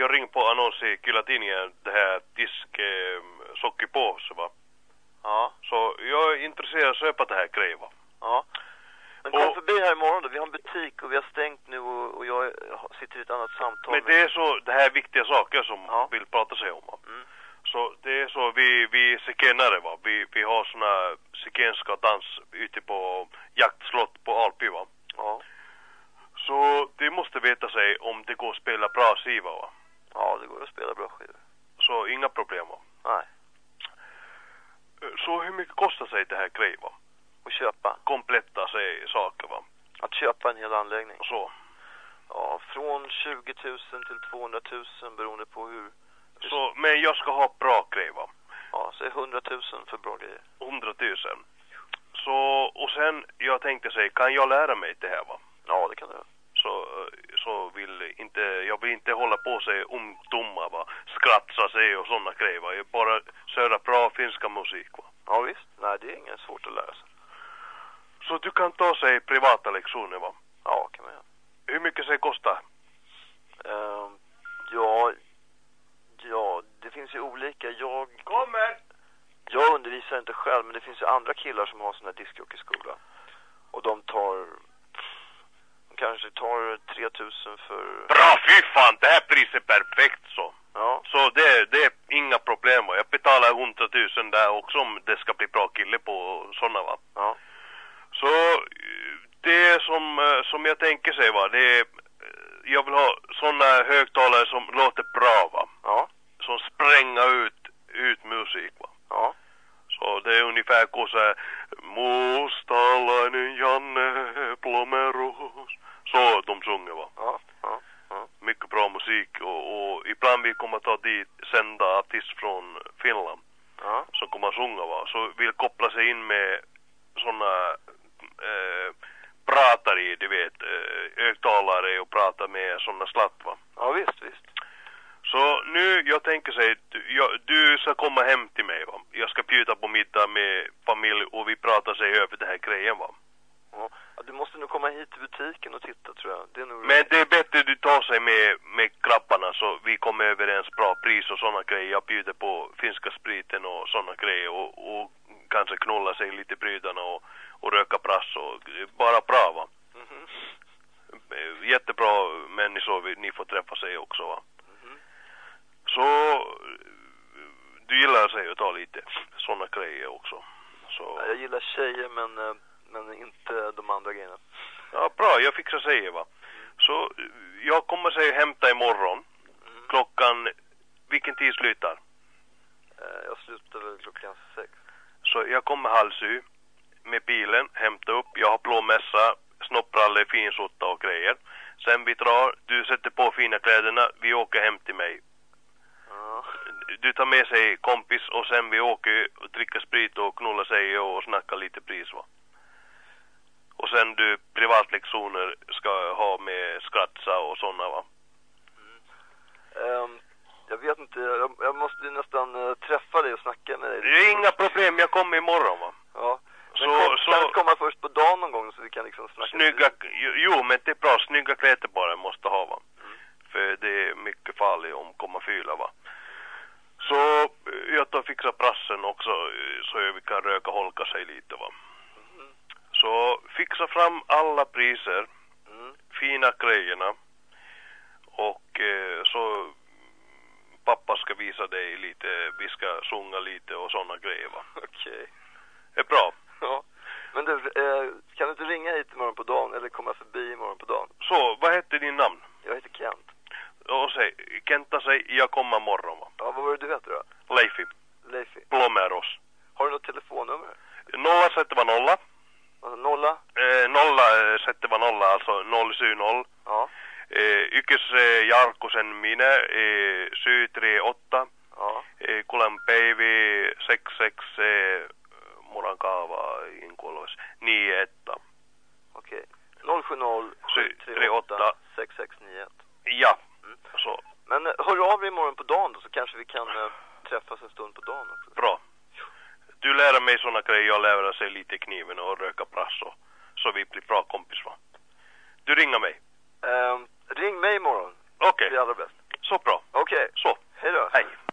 jag ring på annons i Kylätidningen, det här sockerpåse, va? Ja. Så jag är intresserad av att köpa det här grejer, va? Ja. Men kom förbi här imorgon då. Vi har en butik och vi har stängt nu och jag sitter i ett annat samtal. Men det är så, det här är viktiga saker som vill prata sig om, va? Så det är så, vi zigenare, va? Vi har såna zigenska dans ute på jaktslott på Alpi, va? Ja. Så det måste veta sig om det går att spela bra skiva, va? Ja, det går att spela bra skivor. Så inga problem, va? Nej. Så hur mycket kostar sig det här grejer, va? Att köpa? Kompletta sig saker, va? Att köpa en hel anläggning? Så. Ja, från 20 000 till 200 000 beroende på hur... Så, men jag ska ha bra grejer, va? Ja, så är 100 000 för bra grejer. 100 000. Så, och sen, jag tänkte säga, kan jag lära mig det här, va? Ja, det kan du. Så jag vill inte hålla på sig ungdomar, va? Skratta sig och sådana grejer, va? Jag bara söra bra finska musik, va? Ja, visst. Nej, det är inget svårt att lära sig. Så du kan ta sig privata lektioner, va? Ja, kan man göra. Hur mycket det kostar? Ja, det finns ju olika. Kommer! Jag undervisar inte själv, men det finns ju andra killar som har sån här discjockeyskola. Och de kanske tar 3 000 för... Bra, fy fan! Det här priset är perfekt, så. Ja. Så det är inga problem, va? Jag betalar 100 000 där också om det ska bli bra kille på såna, va? Ja. Så det som jag tänker sig, va? Det är, jag vill ha såna högtalare som låter bra, va? Ja. Som spränga ut musik, va? Ja. Så det är ungefär så här: Mustalainen Janne Plomeros. Så de sjunger, va? Ja. Mycket bra musik och ibland vi kommer ta dit sända artist från Finland som kommer att sjunga, va? Så vill koppla sig in med såna pratare, du vet, högtalare och prata med såna slatt, va? Ja, visst. Så nu, jag tänker sig, du ska komma hem till mig, va? Jag ska bjuda på middag med familj och vi pratar sig över det här grejen, va? Ja, du måste nog komma hit till butiken och titta, tror jag. Det är nog... Men det är bättre du tar sig med grabbarna så vi kommer överens bra pris och såna grejer. Jag bjuder på finska spriten och såna grejer och kanske knulla sig lite brydarna och röka brass och bara bra, va? Jättebra människor, ni får träffa sig också, va? Så du gillar sig att ta lite såna grejer också. Så... Ja, jag gillar tjejer men inte de andra grejerna. Ja, bra, jag fixar sig, va? Så jag kommer sig hämta imorgon. Klockan, vilken tid slutar? Jag slutar väl klockan 6. Så jag kommer 6:30 med bilen, hämta upp. Jag har blå mässa, snoppralle, finsotta och grejer. Sen vi drar, du sätter på fina kläderna, vi åker hem till mig. Du tar med sig kompis och sen vi åker och dricker sprit och knullar sig och snackar lite pris, va? Och sen du privatlektioner ska ha med skratsa och såna, va? Jag vet inte, jag måste nästan träffa dig och snacka med dig. Det är inga problem, jag kommer imorgon, va? Ja. Men kan du komma först på dagen någon gång så vi kan liksom snacka? Jo, men det är bra, snygga kläder bara måste ha, va? För det är mycket farligt om komma fylla, va? Så jag tar fixa prassen också så vi kan röka holka sig lite, va? Så fixa fram alla priser, fina grejerna och så pappa ska visa dig lite, vi ska sjunga lite och såna grejer, va? Okej. Det är bra. Ja. Men du, kan du inte ringa hit imorgon på dagen eller komma förbi imorgon på dagen? Så, vad heter din namn? Jag heter Kent. Och säg, Kenta säg, jag kommer imorgon, va? Ja, vad var det du heter då? Leifi. Plomeros. Har du något telefonnummer? 0 sätter var 0. Alltså 0? 0 sätter var 0, alltså 070. Ja. Ykkös Jarkkosen minä 738. Ja. Kulan päivi 66 muran kaava inkuolois 91. Okej. 070 738 6691. Ja. Så. Men hör av dig imorgon på dagen då, så kanske vi kan träffas en stund på dagen också. Bra. Du lär mig såna grejer, jag lär sig lite kniven och röka brass så vi blir bra kompis, va? Du ringer mig. Ring mig imorgon. Okej. Det är allra bäst. Så bra. Okej. Okej. Så. Hej då. Hej.